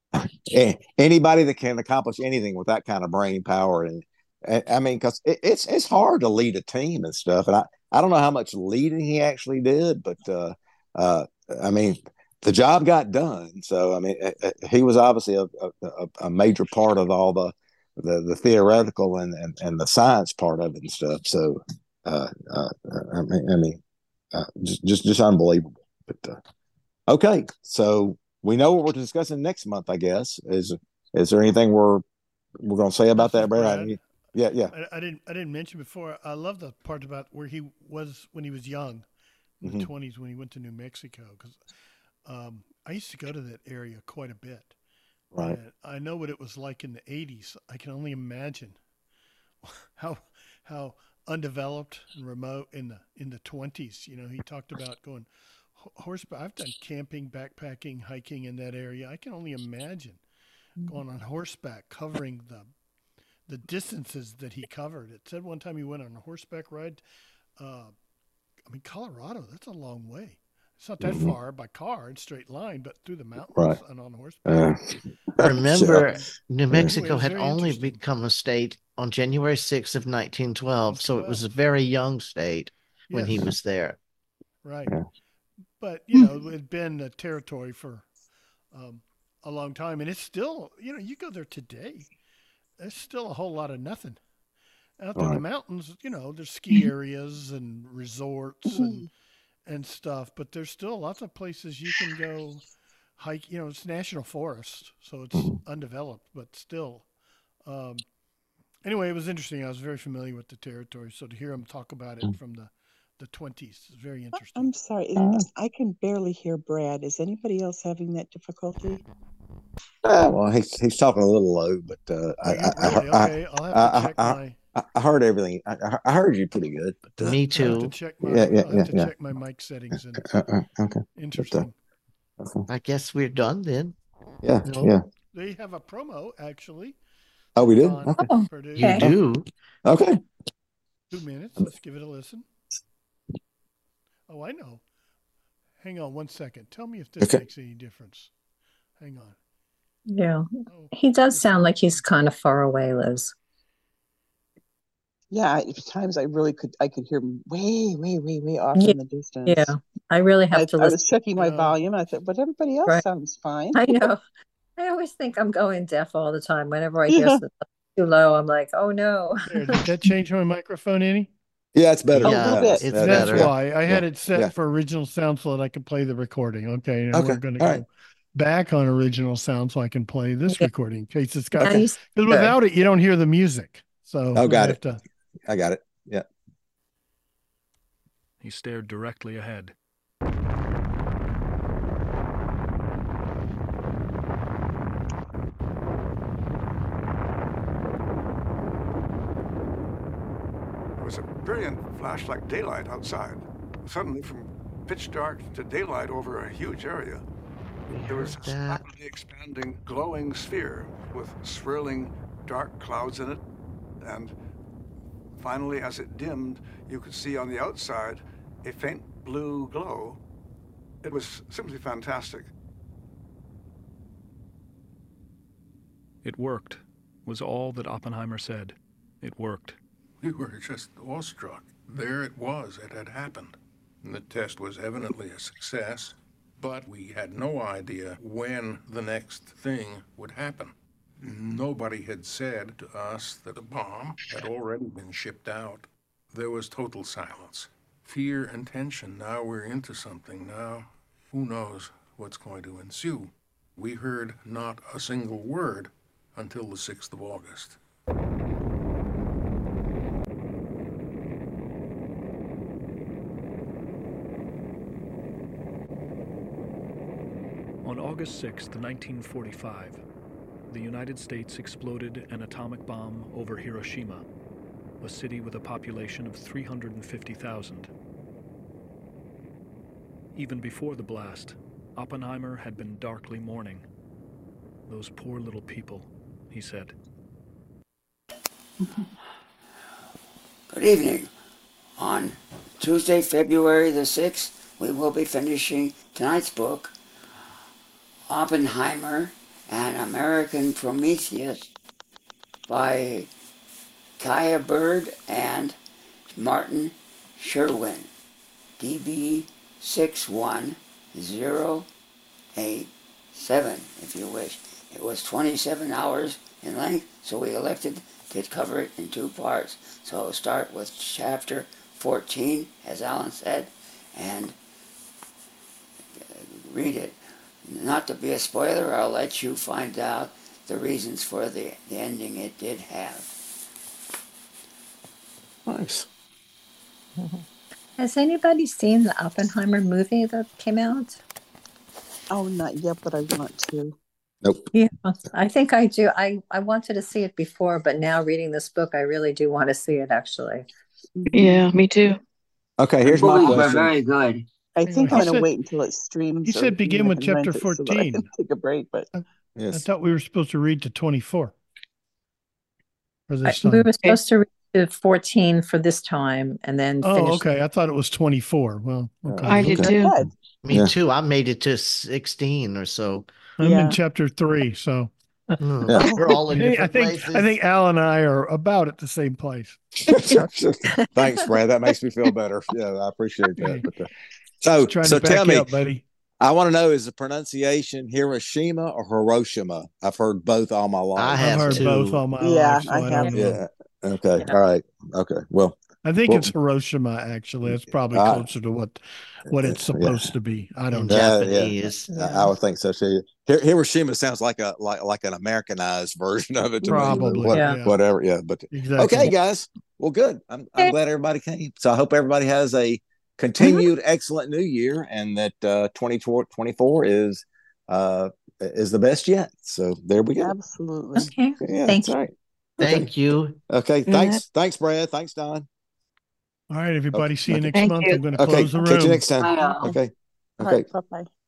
anybody that can accomplish anything with that kind of brain power and I mean, because it, it's it's hard to lead a team and stuff, and I, I don't know how much leading he actually did, but uh, uh, I mean, the job got done. So I mean, he was obviously a, a, a major part of all the the, the theoretical and, and, and the science part of it and stuff. So uh, uh, I mean, I mean uh, just just just unbelievable. But uh, okay, so we know what we're discussing next month. I guess is is there anything we're we're going to say about that, Brad? I mean, Yeah, yeah. I, I didn't. I didn't mention before. I love the part about where he was when he was young, in Mhm. the twenties, when he went to New Mexico. Because um, I used to go to that area quite a bit. Right. And I know what it was like in the eighties. I can only imagine how how undeveloped and remote in the in the twenties. You know, he talked about going ho- horseback. I've done camping, backpacking, hiking in that area. I can only imagine going on horseback, covering the the distances that he covered. It said one time he went on a horseback ride. Uh, I mean, Colorado, that's a long way. It's not that Mhm. far by car in straight line, but through the mountains Right. and on horseback. Uh, Remember, so, New yeah. Mexico Anyway, it was had very only interesting. become a state on January sixth of nineteen twelve, so it was a very young state when he Yes. was there. Right. Yeah. But, you know, it had been a territory for um, a long time. And it's still, you know, you go there today, there's still a whole lot of nothing. Out there in the Right. mountains, you know, there's ski areas and resorts and and stuff, but there's still lots of places you can go hike. You know, it's national forest, so it's Mhm. undeveloped, but still. Um, anyway, it was interesting. I was very familiar with the territory, so to hear him talk about it from the, the the twenties. It's very interesting. I'm sorry. Is- I can barely hear Brad. Is anybody else having that difficulty? Uh, well, he's he's talking a little low, but uh, I, I, Really? I, Okay, I'll have I, to I, check I, my. I, I heard everything. I, I- I heard you pretty good. But, uh, Me I'll have to too. check my. Yeah, yeah, I'll have yeah, to yeah. check my mic settings. And Uh, uh, okay. interesting. But, uh, okay. I guess we're done then. Yeah, No? yeah. They have a promo actually. Oh, we did. Don Okay. Oh, Purdue. You okay. do. Okay. Two minutes. Let's give it a listen. Oh, I know. Hang on one second. Tell me if this Okay. makes any difference. Hang on. Yeah. Oh, He does this sound one. like he's kind of far away, Liz. Yeah, at times I really could. I could hear him way, way, way, way off Yeah. in the distance. Yeah. I really have I, to I listen. was checking my Uh, volume. I thought, but everybody else Right. sounds fine. I know. I always think I'm going deaf all the time. Whenever I hear Yeah. something too low, I'm like, oh no. There, did that change my microphone any? Yeah, it's better. A Yeah, little Yeah, bit. it's yeah, That's better. yeah, why I had yeah, it set yeah. for original sound so that I could play the recording. Okay, now Okay. we're going to All go right. back on original sound so I can play this Yeah. recording in case it's got. Now Okay. you sound Because good. without it, you don't hear the music. So Oh, I got have it. to. I got it. Yeah. He stared directly ahead. It was a brilliant flash like daylight outside. Suddenly, from pitch dark to daylight over a huge area, We there was heard this that. rapidly expanding, glowing sphere with swirling dark clouds in it. And finally, as it dimmed, you could see on the outside a faint blue glow. It was simply fantastic. It worked, was all that Oppenheimer said. It worked. We were just awestruck. There it was. It had happened. And the test was evidently a success, but we had no idea when the next thing would happen. Nobody had said to us that the bomb had already been shipped out. There was total silence. Fear and tension. Now we're into something. Now, who knows what's going to ensue? We heard not a single word until the sixth of August. On August sixth, nineteen forty-five, the United States exploded an atomic bomb over Hiroshima, a city with a population of three hundred fifty thousand. Even before the blast, Oppenheimer had been darkly mourning. Those poor little people, he said. Good evening. On Tuesday, February the sixth, we will be finishing tonight's book, Oppenheimer, An American Prometheus, by Kaya Bird and Martin Sherwin, D B six one zero eight seven, if you wish. It was twenty-seven hours in length, so we elected to cover it in two parts. So I'll start with chapter fourteen, as Alan said, and read it. Not to be a spoiler, I'll let you find out the reasons for the, the ending it did have. Nice. Has anybody seen the Oppenheimer movie that came out? Oh, not yet, but I want to. Nope. Yeah, I think I do. I, I wanted to see it before, but now reading this book, I really do want to see it actually. Yeah, me too. Okay, here's my Movies were question. very good. I Hang on, think he I'm going to said- wait until it streams. He or said begin even with I can rent chapter it so that I can fourteen. take a break, but I Yes. thought we were supposed to read to twenty-four for I, this we time. were supposed to read to fourteen for this time and then Oh, finish. okay. I thought it was twenty-four. Well, okay. I did Okay. too. Good. Me Yeah. too. I made it to sixteen or so. I'm Yeah. in chapter three, so Hmm. Yeah. We're all in I think I different think, places. I think Al and I are about at the same place. Thanks, Brad. That makes me feel better. Yeah, I appreciate that. But, uh, so, Trying so to back tell you me, up, buddy. I want to know, is the pronunciation Hiroshima or Hiroshima? I've heard both all my life. I I've have heard two. both all my Yeah, life, so I I, don't have. know. Yeah. Okay. Yeah. All right. Okay. Well, I think Well- it's Hiroshima. Actually, it's probably Uh, closer to what what it's yeah. supposed to be. I don't In know. Yeah, yeah. Japanese. I, I would think so too. Hi- Hiroshima sounds like a like like an Americanized version of it to me. but Probably, what- yeah. Whatever. Yeah. But Exactly. okay, guys. Well, good. I'm I'm Okay. glad everybody came. So I hope everybody has a continued excellent new year, and that uh, twenty twenty-four is uh, is the best yet. So there we go. Absolutely. Okay. Yeah, Thank that's you. right. Thank you. Okay, Yeah. thanks, thanks, Brad. Thanks, Don. All right, everybody. See you Okay. next Thank month. you. I'm going to Okay, close the catch you room. next time. Bye, all. Okay, All okay. right. Bye bye.